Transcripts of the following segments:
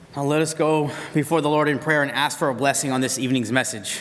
Now let us go before the Lord in prayer and ask for a blessing on this evening's message.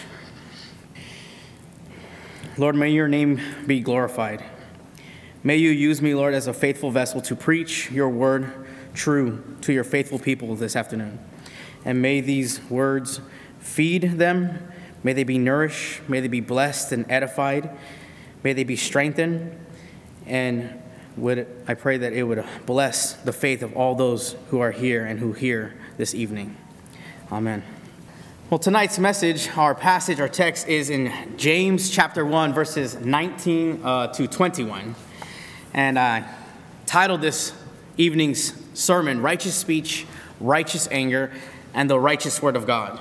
Lord, may your name be glorified. May you use me, Lord, as a faithful vessel to preach your word true to your faithful people this afternoon. And may these words feed them. May they be nourished. May they be blessed and edified. May they be strengthened. And I pray that it would bless the faith of all those who are here and who hear this evening. Amen. Well, tonight's message, our passage, our text is in James chapter 1, verses 19 to 21. And I titled this evening's sermon, Righteous Speech, Righteous Anger, and the Righteous Word of God.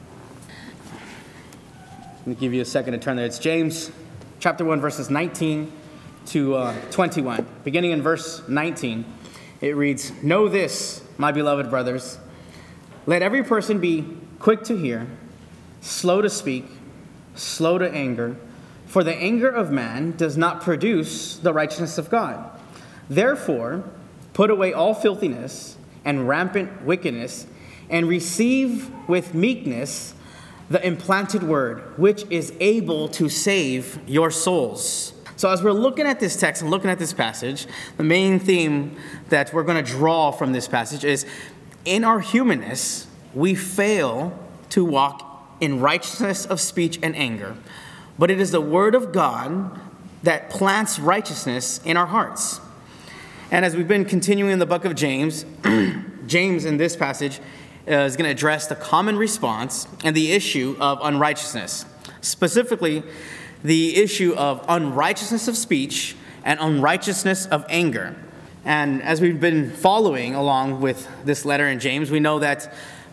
Let me give you a second to turn there. It's James chapter 1, verses 19 to 21. Beginning in verse 19, it reads, "Know this, my beloved brothers, let every person be quick to hear, slow to speak, slow to anger, for the anger of man does not produce the righteousness of God. Therefore, put away all filthiness and rampant wickedness, and receive with meekness the implanted word, which is able to save your souls." So as we're looking at this text and looking at this passage, the main theme that we're going to draw from this passage is, in our humanness, we fail to walk in righteousness of speech and anger. But it is the word of God that plants righteousness in our hearts. And as we've been continuing in the book of James, James in this passage is going to address the common response and the issue of unrighteousness. Specifically, the issue of unrighteousness of speech and unrighteousness of anger. And as we've been following along with this letter in James, we know that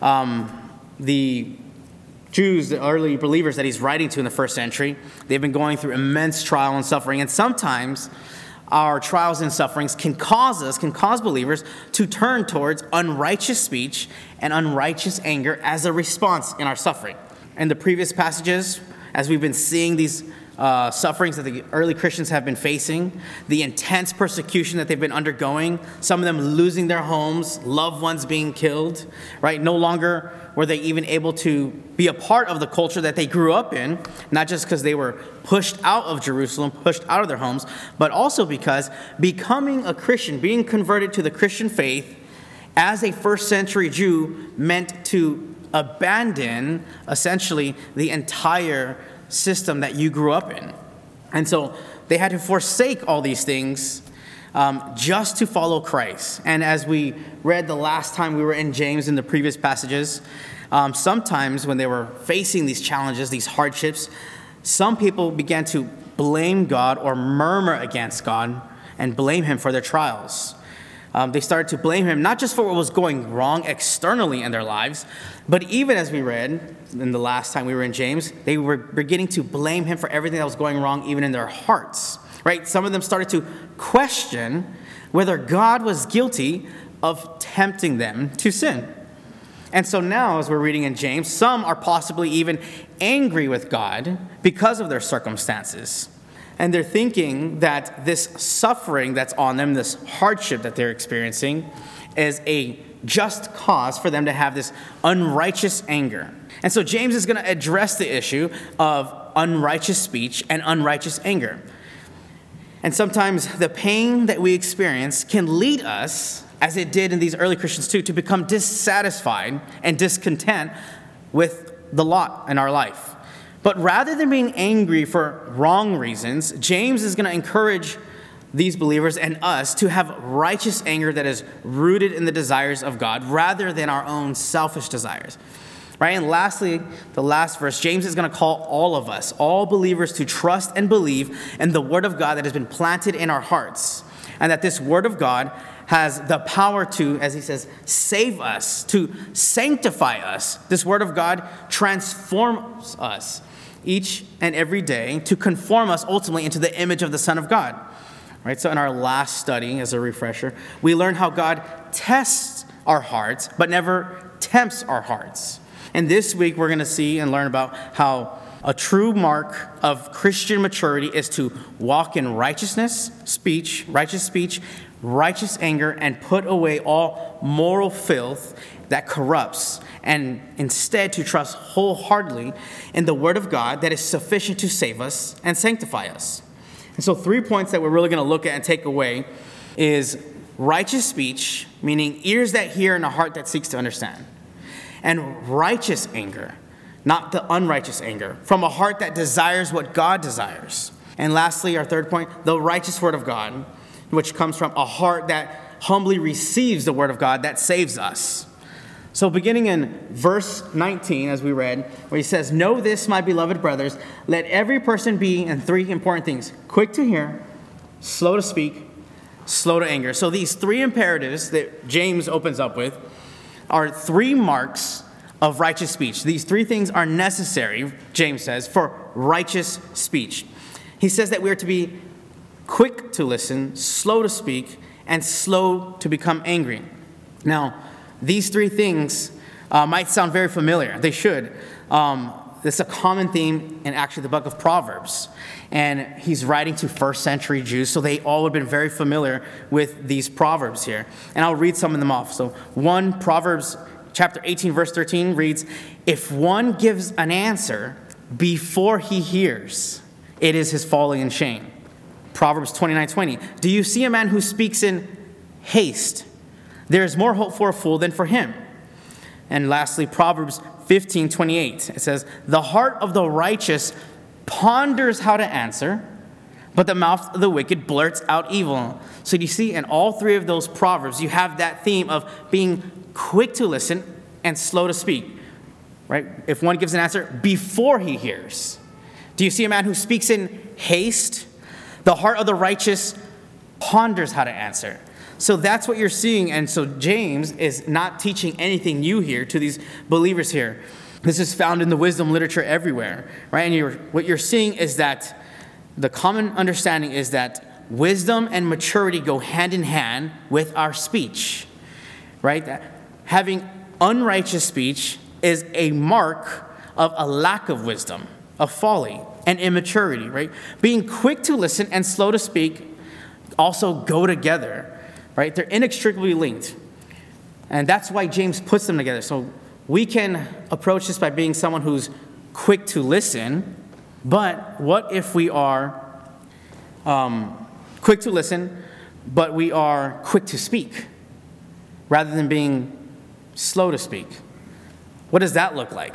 the Jews, the early believers that he's writing to in the first century, they've been going through immense trial and suffering. And sometimes our trials and sufferings can cause believers to turn towards unrighteous speech and unrighteous anger as a response in our suffering. In the previous passages, as we've been seeing these sufferings that the early Christians have been facing, the intense persecution that they've been undergoing, some of them losing their homes, loved ones being killed, right? No longer were they even able to be a part of the culture that they grew up in, not just because they were pushed out of Jerusalem, pushed out of their homes, but also because becoming a Christian, being converted to the Christian faith as a first century Jew meant to abandon essentially the entire system that you grew up in. And so they had to forsake all these things just to follow Christ. And as we read the last time we were in James in the previous passages, sometimes when they were facing these challenges, these hardships, some people began to blame God or murmur against God and blame him for their trials. They started to blame him not just for what was going wrong externally in their lives, but even as we read in the last time we were in James, they were beginning to blame him for everything that was going wrong even in their hearts, right? Some of them started to question whether God was guilty of tempting them to sin. And so now, as we're reading in James, some are possibly even angry with God because of their circumstances. And they're thinking that this suffering that's on them, this hardship that they're experiencing, is a just cause for them to have this unrighteous anger. And so James is going to address the issue of unrighteous speech and unrighteous anger. And sometimes the pain that we experience can lead us, as it did in these early Christians too, to become dissatisfied and discontent with the lot in our life. But rather than being angry for wrong reasons, James is going to encourage these believers and us to have righteous anger that is rooted in the desires of God rather than our own selfish desires. Right? And lastly, the last verse, James is going to call all of us, all believers, to trust and believe in the word of God that has been planted in our hearts. And that this word of God has the power to, as he says, save us, to sanctify us. This word of God transforms us each and every day to conform us ultimately into the image of the Son of God. Right? So in our last study, as a refresher, we learned how God tests our hearts, but never tempts our hearts. And this week, we're going to see and learn about how a true mark of Christian maturity is to walk in righteous speech, righteous anger and put away all moral filth that corrupts, and instead to trust wholeheartedly in the word of God that is sufficient to save us and sanctify us. And so 3 points that we're really going to look at and take away is righteous speech, meaning ears that hear and a heart that seeks to understand, and righteous anger, not the unrighteous anger, from a heart that desires what God desires. And lastly, our 3rd point, the righteous word of God, which comes from a heart that humbly receives the word of God that saves us. So beginning in verse 19, as we read, where he says, "Know this, my beloved brothers, let every person be," in 3 important things: quick to hear, slow to speak, slow to anger. So these 3 imperatives that James opens up with are 3 marks of righteous speech. These 3 things are necessary, James says, for righteous speech. He says that we are to be quick to listen, slow to speak, and slow to become angry. Now, these 3 things might sound very familiar. They should. It's a common theme in actually the book of Proverbs. And he's writing to first century Jews, so they all would have been very familiar with these proverbs here. And I'll read some of them off. So 1 Proverbs chapter 18, verse 13 reads, "If one gives an answer before he hears, it is his folly and shame." Proverbs 29:20, "Do you see a man who speaks in haste? There is more hope for a fool than for him." And lastly, Proverbs 15:28. It says, "The heart of the righteous ponders how to answer, but the mouth of the wicked blurts out evil." So do you see in all 3 of those Proverbs, you have that theme of being quick to listen and slow to speak, right? If one gives an answer before he hears. Do you see a man who speaks in haste? The heart of the righteous ponders how to answer. So that's what you're seeing. And so James is not teaching anything new here to these believers here. This is found in the wisdom literature everywhere, right? And what you're seeing is that the common understanding is that wisdom and maturity go hand in hand with our speech, right? That having unrighteous speech is a mark of a lack of wisdom, of folly, and immaturity, right? Being quick to listen and slow to speak also go together, right? They're inextricably linked. And that's why James puts them together. So we can approach this by being someone who's quick to listen, but what if we are quick to listen, but we are quick to speak, rather than being slow to speak? What does that look like?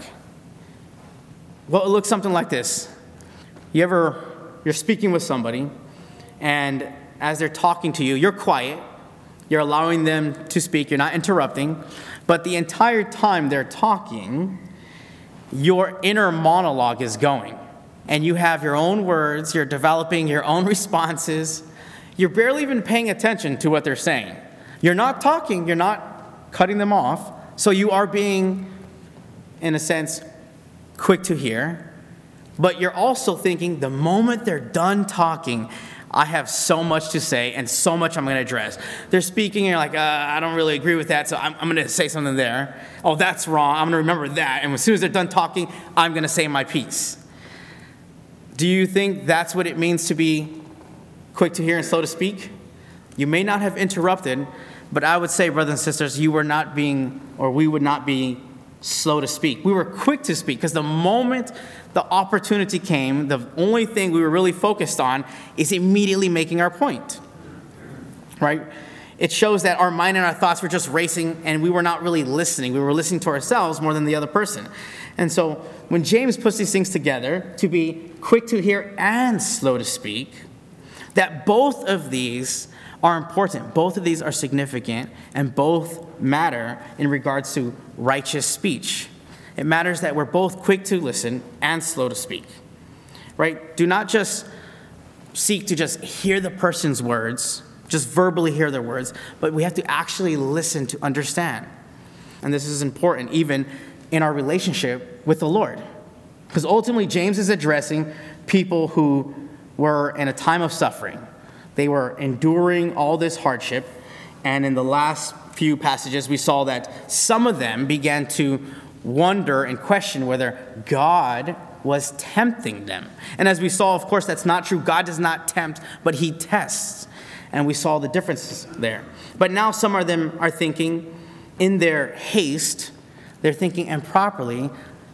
Well, it looks something like this. You're speaking with somebody, and as they're talking to you, you're quiet. You're allowing them to speak. You're not interrupting. But the entire time they're talking, your inner monologue is going. And you have your own words. You're developing your own responses. You're barely even paying attention to what they're saying. You're not talking. You're not cutting them off. So you are being, in a sense, quick to hear. But you're also thinking, the moment they're done talking, I have so much to say and so much I'm going to address. They're speaking, and you're like, I don't really agree with that, so I'm going to say something there. Oh, that's wrong. I'm going to remember that. And as soon as they're done talking, I'm going to say my piece. Do you think that's what it means to be quick to hear and slow to speak? You may not have interrupted, but I would say, brothers and sisters, we would not be slow to speak. We were quick to speak, because the moment the opportunity came, the only thing we were really focused on is immediately making our point, right? It shows that our mind and our thoughts were just racing, and we were not really listening. We were listening to ourselves more than the other person. And so when James puts these things together, to be quick to hear and slow to speak, that both of these are important. Both of these are significant, and both matter in regards to righteous speech. It matters that we're both quick to listen and slow to speak, right? Do not just seek to just hear the person's words, just verbally hear their words, but we have to actually listen to understand. And this is important even in our relationship with the Lord, because ultimately James is addressing people who were in a time of suffering. They were enduring all this hardship, and in the last few passages we saw that some of them began to wonder and question whether God was tempting them. And as we saw, of course, that's not true. God does not tempt, but he tests. And we saw the differences there. But now some of them are thinking in their haste, they're thinking improperly,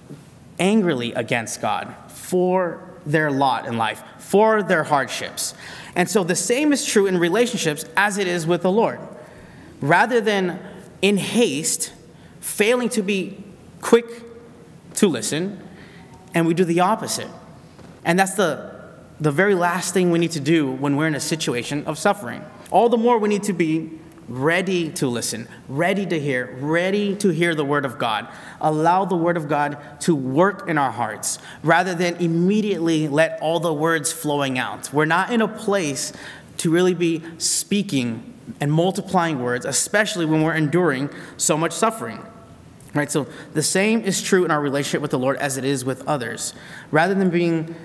angrily against God for their lot in life, for their hardships. And so the same is true in relationships as it is with the Lord. Rather than in haste, failing to be quick to listen, and we do the opposite. And that's the very last thing we need to do when we're in a situation of suffering. All the more we need to be ready to listen, ready to hear the word of God. Allow the word of God to work in our hearts rather than immediately let all the words flowing out. We're not in a place to really be speaking and multiplying words, especially when we're enduring so much suffering. Right? So the same is true in our relationship with the Lord as it is with others. Rather than being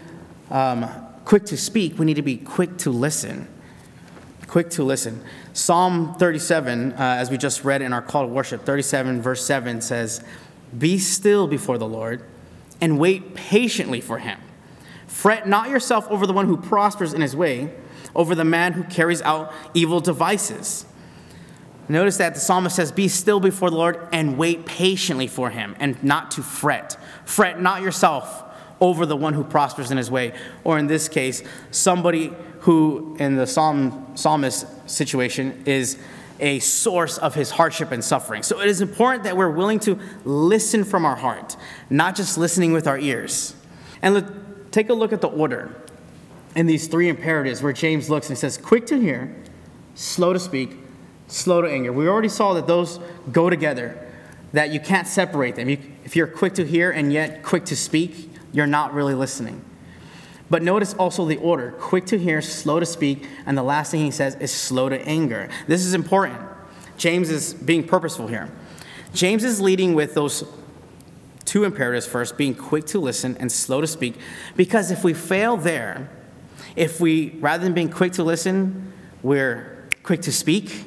quick to speak, we need to be quick to listen. Quick to listen. Psalm 37, as we just read in our call to worship, 37 verse 7 says, "Be still before the Lord and wait patiently for him. Fret not yourself over the one who prospers in his way, over the man who carries out evil devices." Notice that the psalmist says, be still before the Lord and wait patiently for him, and not to fret. Fret not yourself over the one who prospers in his way. Or in this case, somebody who, in the psalmist situation, is a source of his hardship and suffering. So it is important that we're willing to listen from our heart, not just listening with our ears. And take a look at the order in these three imperatives where James looks and says, quick to hear, slow to speak, slow to anger. We already saw that those go together, that you can't separate them. If you're quick to hear and yet quick to speak, you're not really listening. But notice also the order: quick to hear, slow to speak, and the last thing he says is slow to anger. This is important. James is being purposeful here. James is leading with those two imperatives first, being quick to listen and slow to speak, because if we fail there, if we, rather than being quick to listen, we're quick to speak,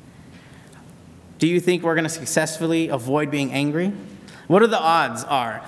do you think we're going to successfully avoid being angry? What are the odds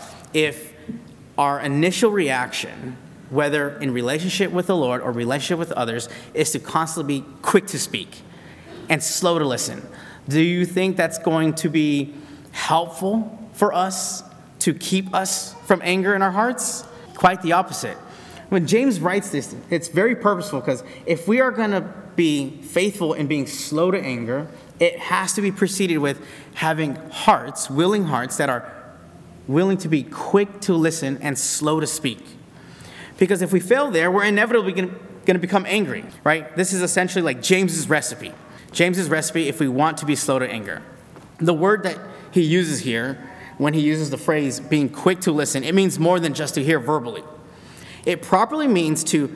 if our initial reaction, whether in relationship with the Lord or relationship with others, is to constantly be quick to speak and slow to listen? Do you think that's going to be helpful for us to keep us from anger in our hearts? Quite the opposite. When James writes this, it's very purposeful, because if we are going to be faithful in being slow to anger, it has to be preceded with having hearts, willing hearts that are willing to be quick to listen and slow to speak. Because if we fail there, we're inevitably going to become angry, right? This is essentially like James's recipe. James's recipe if we want to be slow to anger. The word that he uses here, when he uses the phrase being quick to listen, it means more than just to hear verbally. It properly means to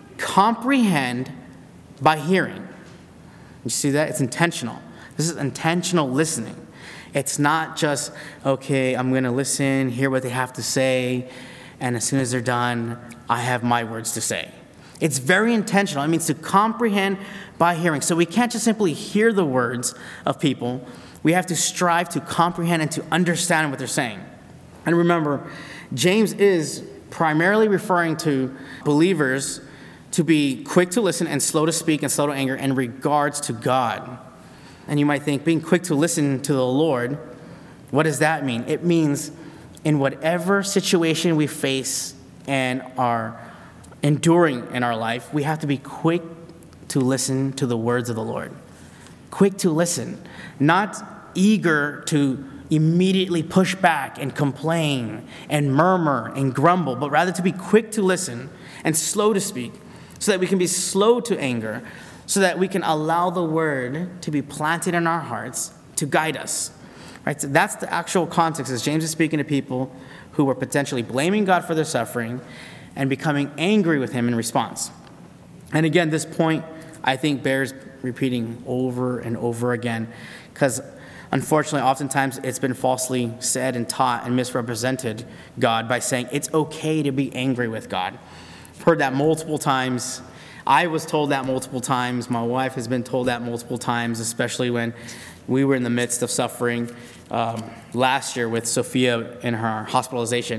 comprehend by hearing. You see that? It's intentional. This is intentional listening. It's not just, okay, I'm going to listen, hear what they have to say, and as soon as they're done, I have my words to say. It's very intentional. It means to comprehend by hearing. So we can't just simply hear the words of people. We have to strive to comprehend and to understand what they're saying. And remember, James is primarily referring to believers to be quick to listen and slow to speak and slow to anger in regards to God. And you might think, being quick to listen to the Lord, what does that mean? It means in whatever situation we face and are enduring in our life, we have to be quick to listen to the words of the Lord. Quick to listen, not eager to immediately push back and complain and murmur and grumble, but rather to be quick to listen and slow to speak, so that we can be slow to anger, so that we can allow the word to be planted in our hearts to guide us. Right? So that's the actual context, as James is speaking to people who were potentially blaming God for their suffering and becoming angry with him in response. And again, this point, I think, bears repeating over and over again, because unfortunately, oftentimes it's been falsely said and taught and misrepresented God by saying it's okay to be angry with God. I've heard that multiple times. I was told that multiple times. My wife has been told that multiple times, especially when we were in the midst of suffering last year with Sophia in her hospitalization.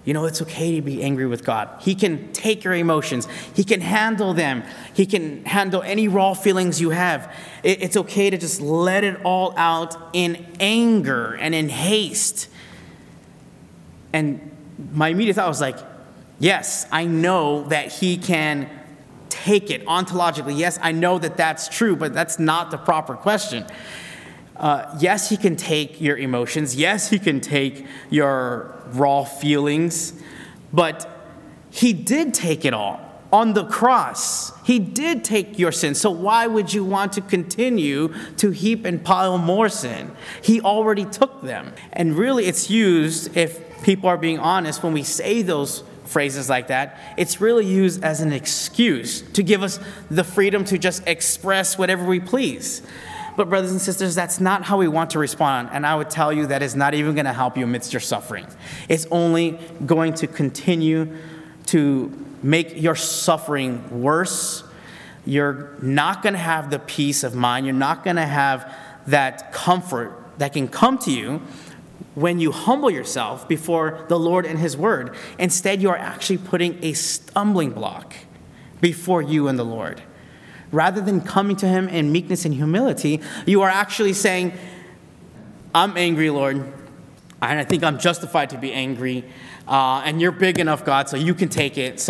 It's okay to be angry with God. He can take your emotions. He can handle them. He can handle any raw feelings you have. It's okay to just let it all out in anger and in haste. And my immediate thought was like, yes, I know that he can take it ontologically. Yes, I know that that's true, but that's not the proper question. Yes, he can take your emotions. Yes, he can take your raw feelings. But he did take it all on the cross. He did take your sin. So why would you want to continue to heap and pile more sin? He already took them. And really, it's used, if people are being honest, when we say those phrases like that, it's really used as an excuse to give us the freedom to just express whatever we please. But brothers and sisters, that's not how we want to respond. And I would tell you that is not even going to help you amidst your suffering. It's only going to continue to make your suffering worse. You're not going to have the peace of mind. You're not going to have that comfort that can come to you when you humble yourself before the Lord and his word. Instead, you are actually putting a stumbling block before you and the Lord. Rather than coming to him in meekness and humility, you are actually saying, I'm angry, Lord, and I think I'm justified to be angry, and you're big enough, God, so you can take it.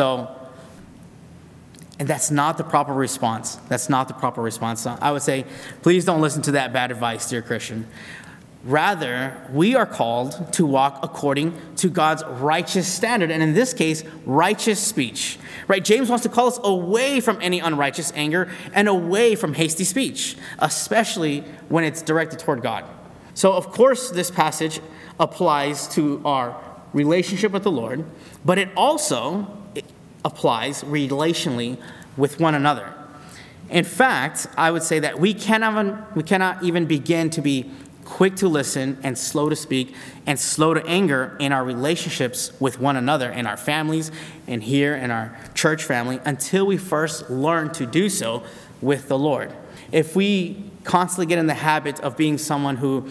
And that's not the proper response. That's not the proper response. I would say, please don't listen to that bad advice, dear Christian. Rather, we are called to walk according to God's righteous standard, and in this case, righteous speech. Right? James wants to call us away from any unrighteous anger and away from hasty speech, especially when it's directed toward God. So, of course, this passage applies to our relationship with the Lord, but it also applies relationally with one another. In fact, I would say that we cannot even begin to be quick to listen and slow to speak and slow to anger in our relationships with one another, in our families, and here in our church family, until we first learn to do so with the Lord. If we constantly get in the habit of being someone who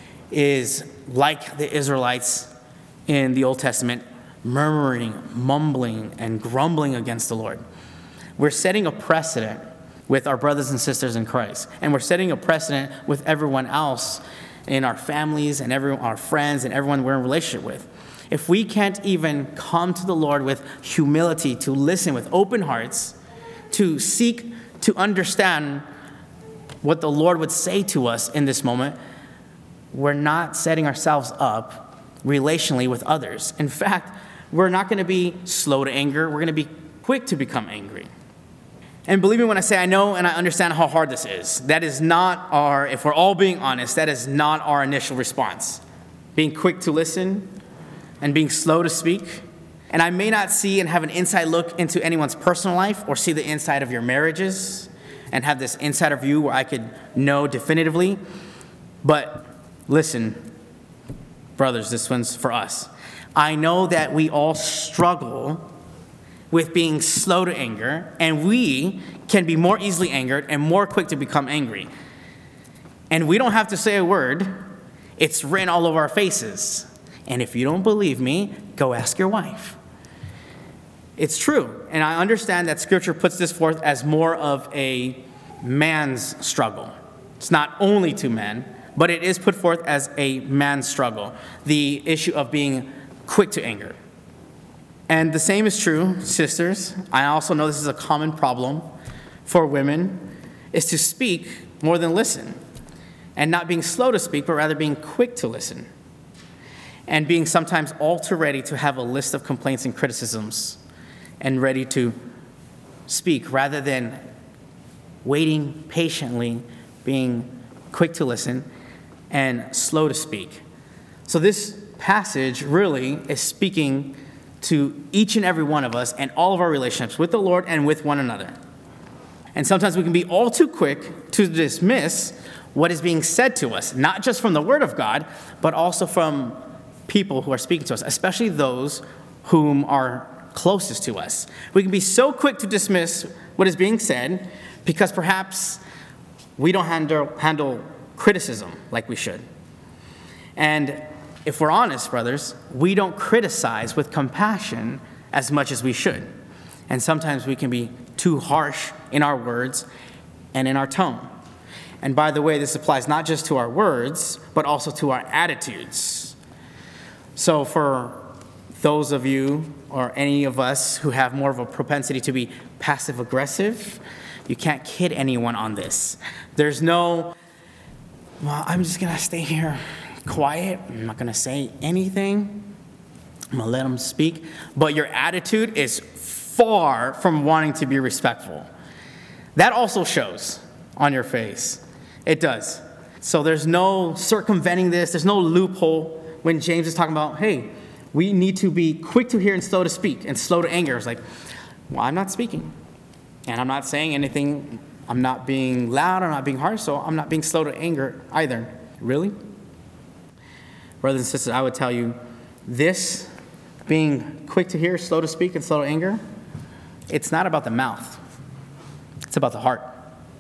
is like the Israelites in the Old Testament, murmuring, mumbling, and grumbling against the Lord, we're setting a precedent with our brothers and sisters in Christ. And we're setting a precedent with everyone else in our families and our friends and everyone we're in relationship with. If we can't even come to the Lord with humility, to listen with open hearts, to seek to understand what the Lord would say to us in this moment, we're not setting ourselves up relationally with others. In fact, we're not going to be slow to anger. We're going to be quick to become angry. And believe me when I say I know and I understand how hard this is. That is not if we're all being honest, that is not our initial response. Being quick to listen and being slow to speak. And I may not see and have an inside look into anyone's personal life or see the inside of your marriages and have this insider view where I could know definitively. But listen, brothers, this one's for us. I know that we all struggle with being slow to anger, and we can be more easily angered and more quick to become angry. And we don't have to say a word. It's written all over our faces. And if you don't believe me, go ask your wife. It's true. And I understand that Scripture puts this forth as more of a man's struggle. It's not only to men, but it is put forth as a man's struggle. The issue of being quick to anger. And the same is true, sisters. I also know this is a common problem for women, is to speak more than listen. And not being slow to speak, but rather being quick to listen. And being sometimes all too ready to have a list of complaints and criticisms and ready to speak rather than waiting patiently, being quick to listen and slow to speak. So this passage really is speaking to each and every one of us and all of our relationships with the Lord and with one another. And sometimes we can be all too quick to dismiss what is being said to us, not just from the Word of God, but also from people who are speaking to us, especially those whom are closest to us. We can be so quick to dismiss what is being said because perhaps we don't handle criticism like we should. And if we're honest, brothers, we don't criticize with compassion as much as we should. And sometimes we can be too harsh in our words and in our tone. And by the way, this applies not just to our words, but also to our attitudes. So for those of you or any of us who have more of a propensity to be passive-aggressive, you can't kid anyone on this. There's no, well, I'm just going to stay here quiet. I'm not going to say anything. I'm going to let them speak. But your attitude is far from wanting to be respectful. That also shows on your face. It does. So there's no circumventing this. There's no loophole when James is talking about, hey, we need to be quick to hear and slow to speak and slow to anger. It's like, well, I'm not speaking. And I'm not saying anything. I'm not being loud. I'm not being harsh. So I'm not being slow to anger either. Really? Brothers and sisters, I would tell you, this being quick to hear, slow to speak, and slow to anger, it's not about the mouth. It's about the heart.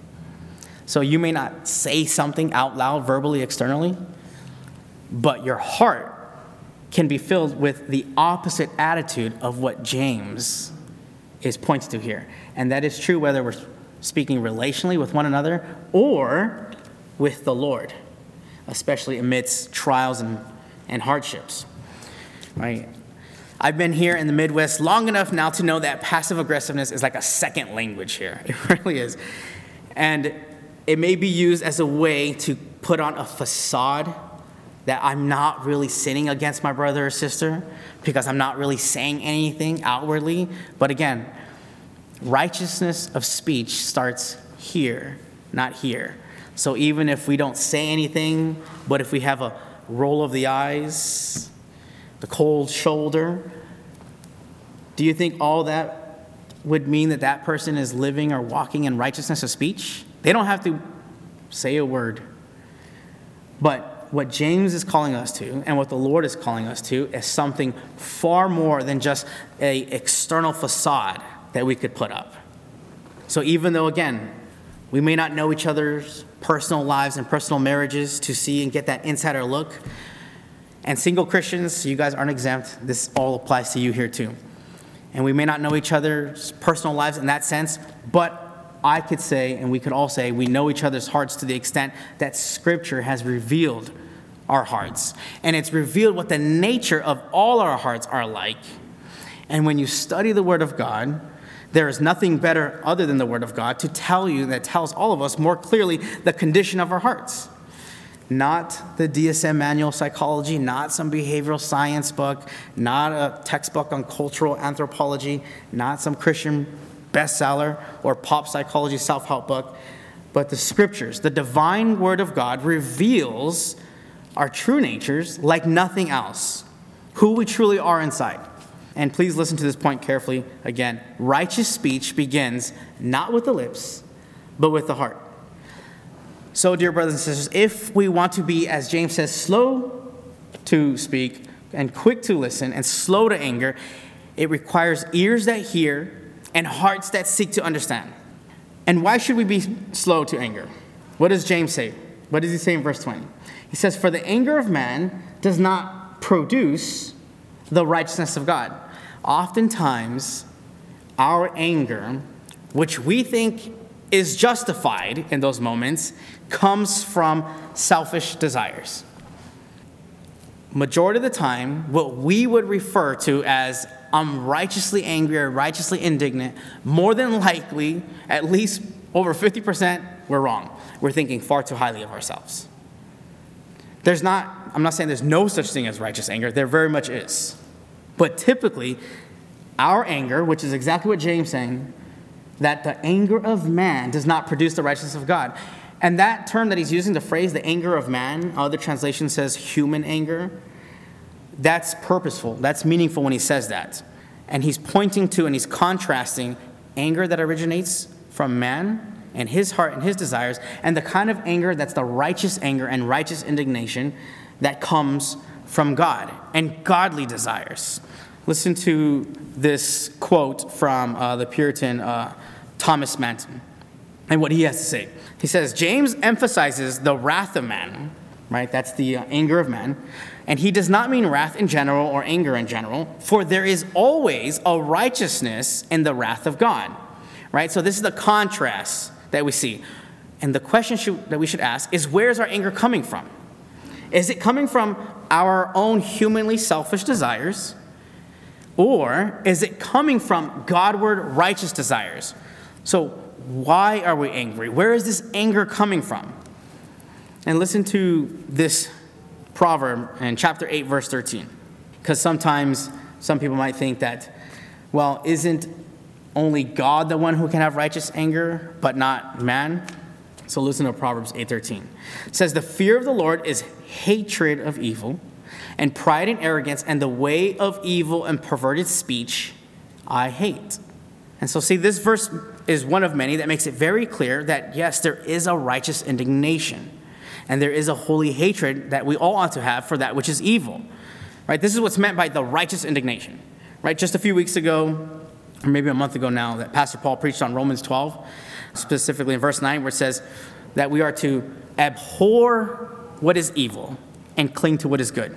So you may not say something out loud, verbally, externally, but your heart can be filled with the opposite attitude of what James is pointing to here. And that is true whether we're speaking relationally with one another or with the Lord, especially amidst trials and hardships. Right? I've been here in the Midwest long enough now to know that passive aggressiveness is like a second language here. It really is. And it may be used as a way to put on a facade that I'm not really sinning against my brother or sister because I'm not really saying anything outwardly. But again, righteousness of speech starts here, not here. So even if we don't say anything, but if we have a roll of the eyes, the cold shoulder, do you think all that would mean that that person is living or walking in righteousness of speech? They don't have to say a word. But what James is calling us to and what the Lord is calling us to is something far more than just an external facade that we could put up. So even though, again, we may not know each other's personal lives and personal marriages to see and get that insider look, and single Christians, you guys aren't exempt. This all applies to you here too. And we may not know each other's personal lives in that sense, but I could say, and we could all say, we know each other's hearts to the extent that Scripture has revealed our hearts. And it's revealed what the nature of all our hearts are like. And when you study the Word of God, there is nothing better other than the Word of God to tell you, that tells all of us more clearly the condition of our hearts. Not the DSM manual psychology, not some behavioral science book, not a textbook on cultural anthropology, not some Christian bestseller or pop psychology self-help book, but the Scriptures. The divine Word of God reveals our true natures like nothing else, who we truly are inside. And please listen to this point carefully. Again, righteous speech begins not with the lips, but with the heart. So, dear brothers and sisters, if we want to be, as James says, slow to speak and quick to listen and slow to anger, it requires ears that hear and hearts that seek to understand. And why should we be slow to anger? What does James say? What does he say in verse 20? He says, "For the anger of man does not produce the righteousness of God." Oftentimes, our anger, which we think is justified in those moments, comes from selfish desires. Majority of the time, what we would refer to as I'm righteously angry or righteously indignant, more than likely, at least over 50%, we're wrong. We're thinking far too highly of ourselves. I'm not saying there's no such thing as righteous anger. There very much is. But typically, our anger, which is exactly what James is saying, that the anger of man does not produce the righteousness of God. And that term that he's using, the phrase, the anger of man, other translation says human anger, that's purposeful. That's meaningful when he says that. And he's pointing to and he's contrasting anger that originates from man and his heart and his desires, and the kind of anger that's the righteous anger and righteous indignation that comes from God and godly desires. Listen to this quote from the Puritan Thomas Manton and what he has to say. He says, "James emphasizes the wrath of man right? That's the anger of man. And he does not mean wrath in general or anger in general, for there is always a righteousness in the wrath of God, right? So this is the contrast that we see. And the question that we should ask is, where is our anger coming from? Is it coming from our own humanly selfish desires? Or is it coming from Godward righteous desires? So why are we angry? Where is this anger coming from? And listen to this proverb in chapter 8, verse 13. Because sometimes some people might think that, well, isn't only God the one who can have righteous anger, but not man? So listen to Proverbs 8:13. It says, the fear of the Lord is hatred of evil, and pride and arrogance, and the way of evil and perverted speech I hate. And so see, this verse is one of many that makes it very clear that, yes, there is a righteous indignation, and there is a holy hatred that we all ought to have for that which is evil. Right? This is what's meant by the righteous indignation. Right? Just a few weeks ago, or maybe a month ago now, that Pastor Paul preached on Romans 12, specifically in verse 9, where it says that we are to abhor what is evil and cling to what is good.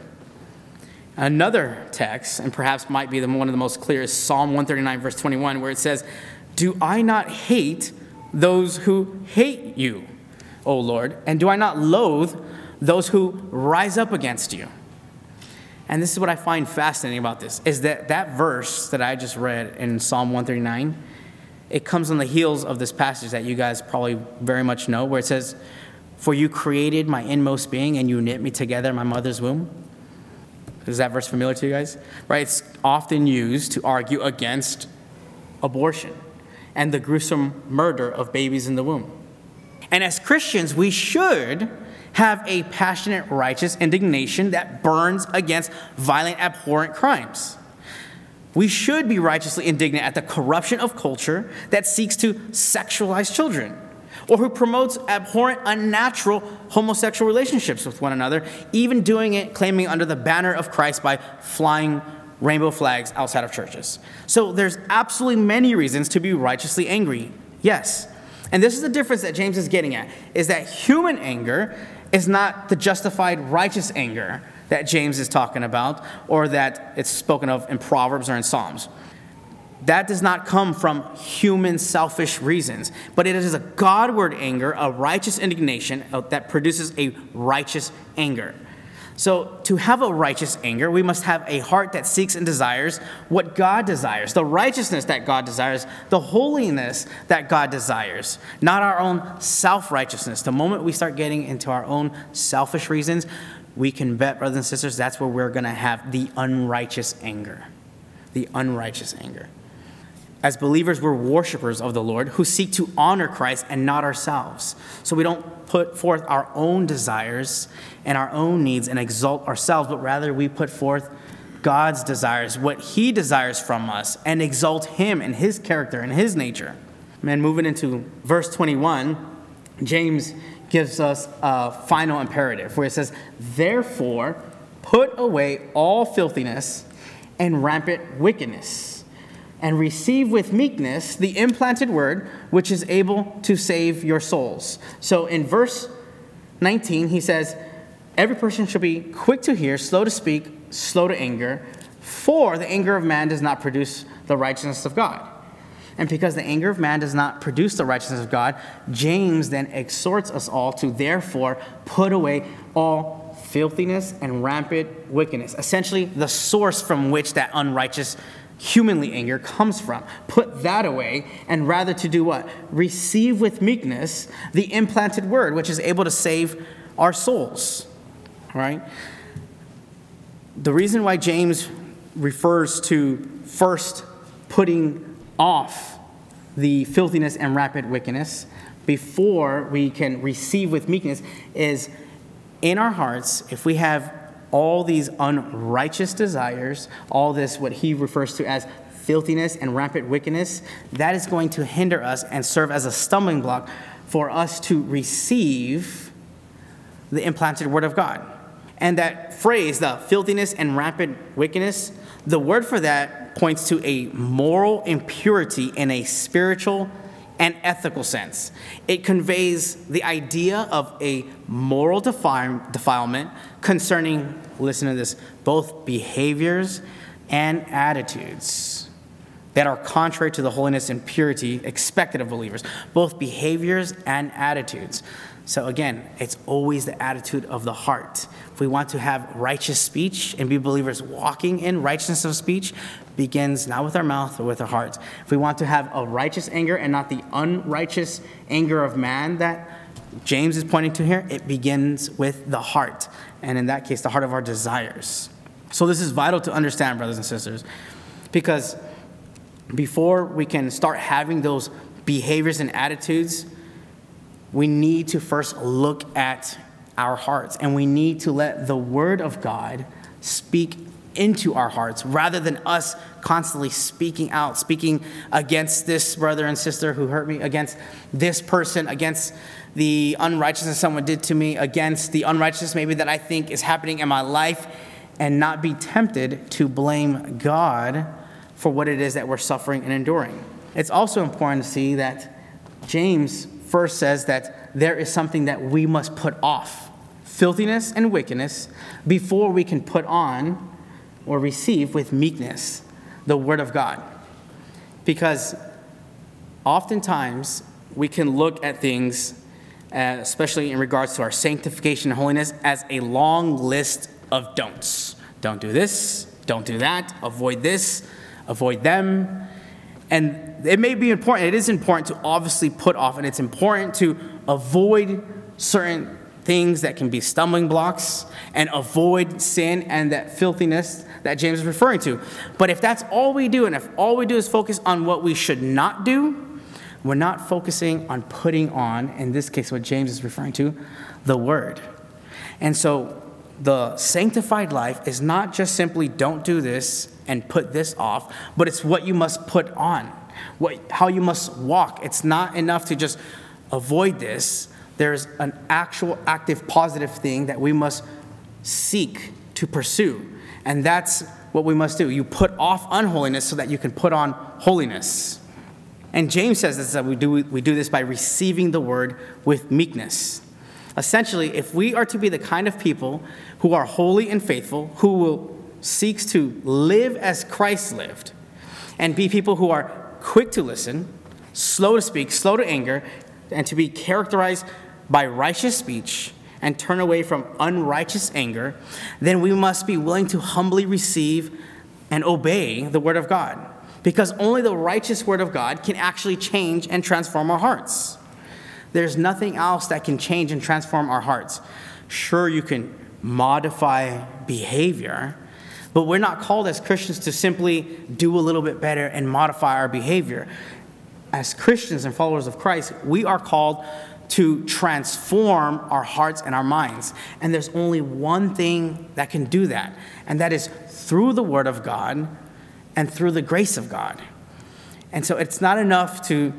Another text, and perhaps might be one of the most clear, is Psalm 139, verse 21, where it says, do I not hate those who hate you, O Lord? And do I not loathe those who rise up against you? And this is what I find fascinating about this, is that verse that I just read in Psalm 139, it comes on the heels of this passage that you guys probably very much know, where it says, for you created my inmost being, and you knit me together in my mother's womb. Is that verse familiar to you guys? Right? It's often used to argue against abortion and the gruesome murder of babies in the womb. And as Christians, we should have a passionate, righteous indignation that burns against violent, abhorrent crimes. We should be righteously indignant at the corruption of culture that seeks to sexualize children, or who promotes abhorrent, unnatural homosexual relationships with one another, even doing it, claiming under the banner of Christ by flying rainbow flags outside of churches. So there's absolutely many reasons to be righteously angry, yes. And this is the difference that James is getting at, is that human anger is not the justified righteous anger that James is talking about, or that it's spoken of in Proverbs or in Psalms. That does not come from human selfish reasons, but it is a Godward anger, a righteous indignation that produces a righteous anger. So to have a righteous anger, we must have a heart that seeks and desires what God desires, the righteousness that God desires, the holiness that God desires, not our own self-righteousness. The moment we start getting into our own selfish reasons, we can bet, brothers and sisters, that's where we're going to have the unrighteous anger. The unrighteous anger. As believers, we're worshipers of the Lord who seek to honor Christ and not ourselves. So we don't put forth our own desires and our own needs and exalt ourselves, but rather we put forth God's desires, what he desires from us, and exalt him and his character and his nature. And moving into verse 21, James gives us a final imperative where it says, therefore, put away all filthiness and rampant wickedness, and receive with meekness the implanted word, which is able to save your souls. So in verse 19, he says, every person should be quick to hear, slow to speak, slow to anger, for the anger of man does not produce the righteousness of God. And because the anger of man does not produce the righteousness of God, James then exhorts us all to therefore put away all filthiness and rampant wickedness. Essentially, the source from which that unrighteous humanly anger comes from. Put that away, and rather to do what? Receive with meekness the implanted word, which is able to save our souls. All right? The reason why James refers to first putting off the filthiness and rampant wickedness before we can receive with meekness is in our hearts, if we have all these unrighteous desires, all this what he refers to as filthiness and rampant wickedness, that is going to hinder us and serve as a stumbling block for us to receive the implanted word of God. And that phrase, the filthiness and rampant wickedness, the word for that points to a moral impurity and a spiritual and ethical sense. It conveys the idea of a moral defilement concerning, listen to this, both behaviors and attitudes that are contrary to the holiness and purity expected of believers, both behaviors and attitudes. So again, it's always the attitude of the heart. If we want to have righteous speech and be believers walking in righteousness of speech, begins not with our mouth, but with our heart. If we want to have a righteous anger and not the unrighteous anger of man that James is pointing to here, it begins with the heart. And in that case, the heart of our desires. So this is vital to understand, brothers and sisters, because before we can start having those behaviors and attitudes, we need to first look at our hearts, and we need to let the Word of God speak into our hearts rather than us constantly speaking out, speaking against this brother and sister who hurt me, against this person, against the unrighteousness someone did to me, against the unrighteousness maybe that I think is happening in my life, and not be tempted to blame God for what it is that we're suffering and enduring. It's also important to see that James first says that there is something that we must put off, filthiness and wickedness, before we can put on or receive with meekness the Word of God. Because oftentimes we can look at things, especially in regards to our sanctification and holiness, as a long list of don'ts. Don't do this, don't do that, avoid this, avoid them. And it may be important, it is important to obviously put off, and it's important to avoid certain things that can be stumbling blocks and avoid sin and that filthiness that James is referring to. But if that's all we do, and if all we do is focus on what we should not do, we're not focusing on putting on, in this case what James is referring to, the Word. And so the sanctified life is not just simply don't do this and put this off, but it's what you must put on, how you must walk. It's not enough to just avoid this. There's an actual active positive thing that we must seek to pursue. And that's what we must do. You put off unholiness so that you can put on holiness. And James says this, that we do this by receiving the Word with meekness. Essentially, if we are to be the kind of people who are holy and faithful, who will seek to live as Christ lived, and be people who are quick to listen, slow to speak, slow to anger, and to be characterized by righteous speech, and turn away from unrighteous anger, then we must be willing to humbly receive and obey the Word of God. Because only the righteous Word of God can actually change and transform our hearts. There's nothing else that can change and transform our hearts. Sure, you can modify behavior, but we're not called as Christians to simply do a little bit better and modify our behavior. As Christians and followers of Christ, we are called to transform our hearts and our minds. And there's only one thing that can do that, and that is through the Word of God and through the grace of God. And so it's not enough to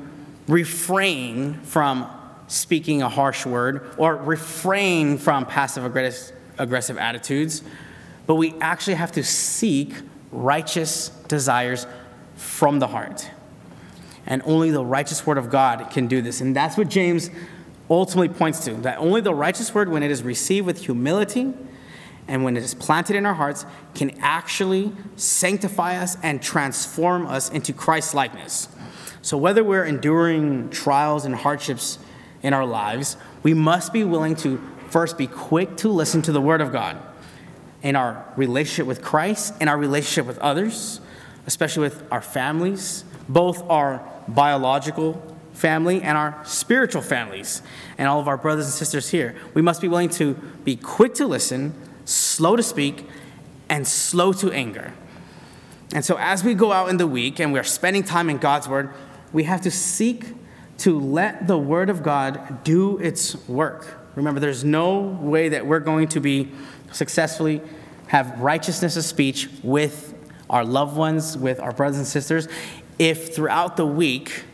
refrain from speaking a harsh word or refrain from passive-aggressive attitudes, but we actually have to seek righteous desires from the heart. And only the righteous Word of God can do this. And that's what James ultimately points to, that only the righteous Word, when it is received with humility and when it is planted in our hearts, can actually sanctify us and transform us into Christ's likeness. So whether we're enduring trials and hardships in our lives, we must be willing to first be quick to listen to the Word of God in our relationship with Christ, in our relationship with others, especially with our families, both our biological family and our spiritual families, and all of our brothers and sisters here. We must be willing to be quick to listen, slow to speak, and slow to anger. And so as we go out in the week and we're spending time in God's Word, we have to seek to let the Word of God do its work. Remember, there's no way that we're going to be successfully have righteousness of speech with our loved ones, with our brothers and sisters, if throughout the week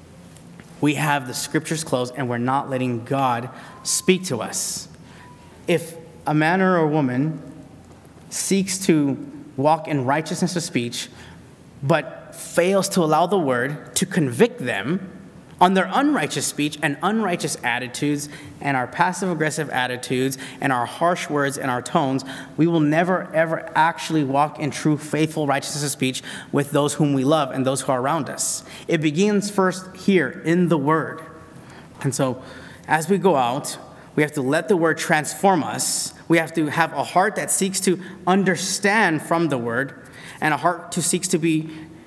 we have the Scriptures closed and we're not letting God speak to us. If a man or a woman seeks to walk in righteousness of speech, but fails to allow the Word to convict them on their unrighteous speech and unrighteous attitudes and our passive-aggressive attitudes and our harsh words and our tones, we will never, ever actually walk in true, faithful righteousness of speech with those whom we love and those who are around us. It begins first here in the Word. And so as we go out, we have to let the Word transform us. We have to have a heart that seeks to understand from the Word and a heart that seeks to be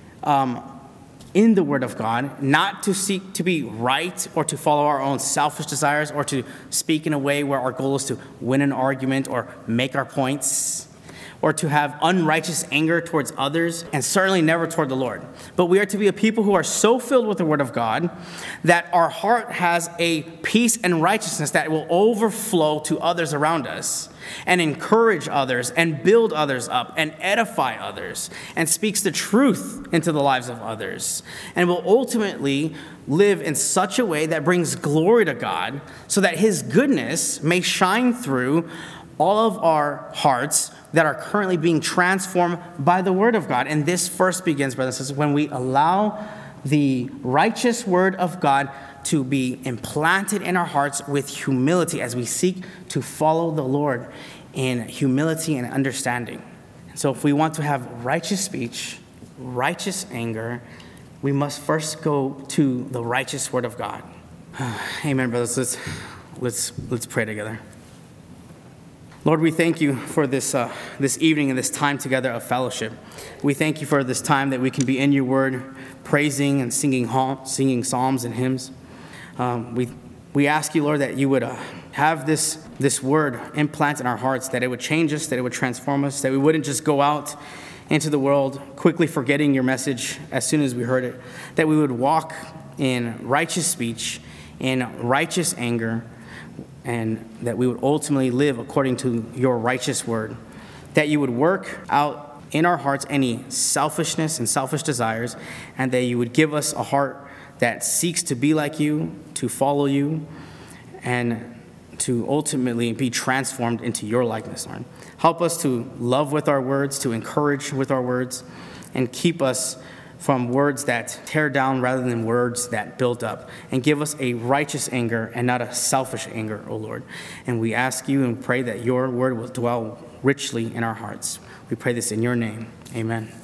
in the Word of God, not to seek to be right or to follow our own selfish desires or to speak in a way where our goal is to win an argument or make our points, or to have unrighteous anger towards others, and certainly never toward the Lord. But we are to be a people who are so filled with the Word of God that our heart has a peace and righteousness that will overflow to others around us and encourage others and build others up and edify others and speaks the truth into the lives of others and will ultimately live in such a way that brings glory to God so that His goodness may shine through all of our hearts that are currently being transformed by the Word of God. And this first begins, brothers and sisters, when we allow the righteous Word of God to be implanted in our hearts with humility as we seek to follow the Lord in humility and understanding. And so if we want to have righteous speech, righteous anger, we must first go to the righteous Word of God. Amen, brothers. Let's pray together. Lord, we thank you for this evening and this time together of fellowship. We thank you for this time that we can be in your word, praising and singing psalms and hymns. We ask you, Lord, that you would have this word implant in our hearts, that it would change us, that it would transform us, that we wouldn't just go out into the world quickly forgetting your message as soon as we heard it, that we would walk in righteous speech, in righteous anger, and that we would ultimately live according to your righteous word, that you would work out in our hearts any selfishness and selfish desires, and that you would give us a heart that seeks to be like you, to follow you, and to ultimately be transformed into your likeness, Lord. Help us to love with our words, to encourage with our words, and keep us from words that tear down rather than words that build up. And give us a righteous anger and not a selfish anger, O Lord. And we ask you and pray that your word will dwell richly in our hearts. We pray this in your name. Amen.